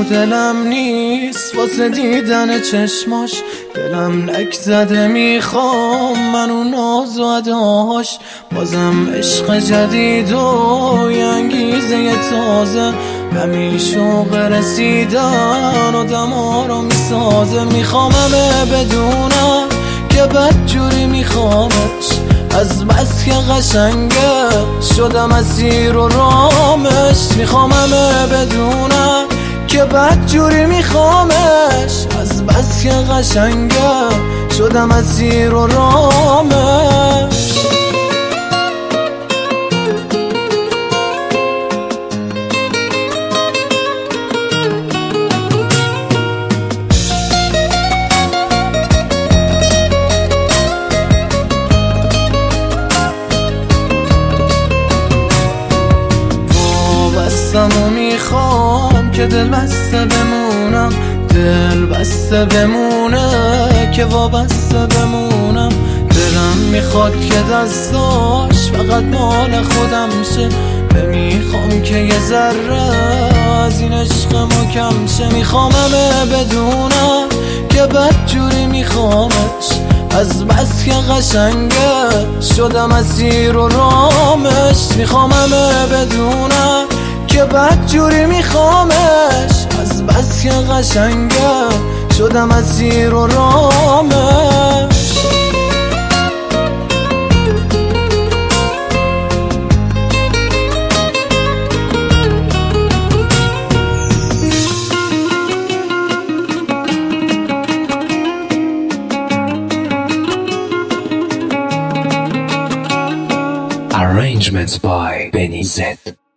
دلم نیست واسه دیدن چشماش، دلم لک زده میخوام من اون ناز و اداش. بازم عشق جدید و یه انگیزه تازه، همین شوق رسیدن آدما رو میسازه. میخوام همه بدونم که بدجوری میخوامش، از بس که قشنگه شدم اسیر و رامش. میخوام همه بدونم که بدجوری میخوامش، از بس که قشنگه شدم اسیر و رامش. و میخوام که دل بسته بمونم، دل بسته بمونه که وابسته بمونم. دلم میخواد که دستاش فقط مال خودم شه، میخوام که یه ذره از این عشق ما کم شه. میخوام همه بدونم که بدجوری میخوامش، از بس که قشنگه شدم اسیر و رامش. میخوام همه بدونم که بدجوری میخوامش، از بس که قشنگه شدم اسیر و رامش. Arrangements by Benny Z.